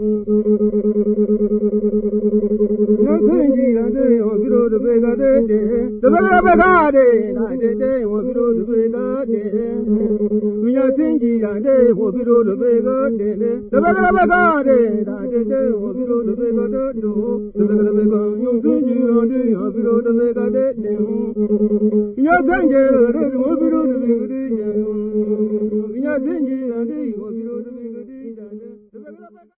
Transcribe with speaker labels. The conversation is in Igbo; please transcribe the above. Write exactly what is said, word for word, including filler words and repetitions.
Speaker 1: Yasinji ande o biro de begade de de begade na de de o biro de begade Yasinji ande o biro de begade de de begade na de de o biro de begade do de begade Yasinji ande o biro de begade de Yasinji ande o biro de begade Yasinji ande o